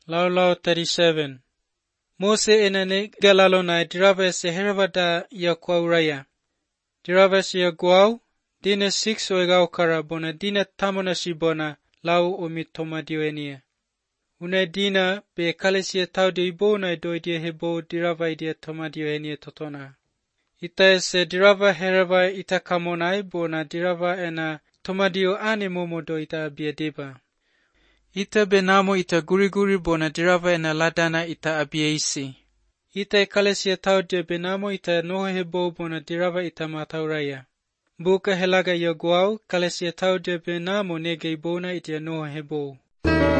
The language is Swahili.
Lau 37. Mose enane galalona diraves heravada ya kwauraya. Diraves ya guau, dina 6 oegao kara bona dina tamona shibona lau omitomadiwenia. Una dina be kalesia taude ibona doidia hebo dirava idia tomadiwenia totona. Ita se dirava herava ita kamonai bona dirava ena tomadio ane momodo ita abiadeba. Ita benamo ita guri bona dirava ena ladana ita abiaisi. Ita kalesia taude benamo ita nohebo bona dirava ita matauraya. Buka helaga ya guau kalesia taude benamo nege ibona ita nohebo.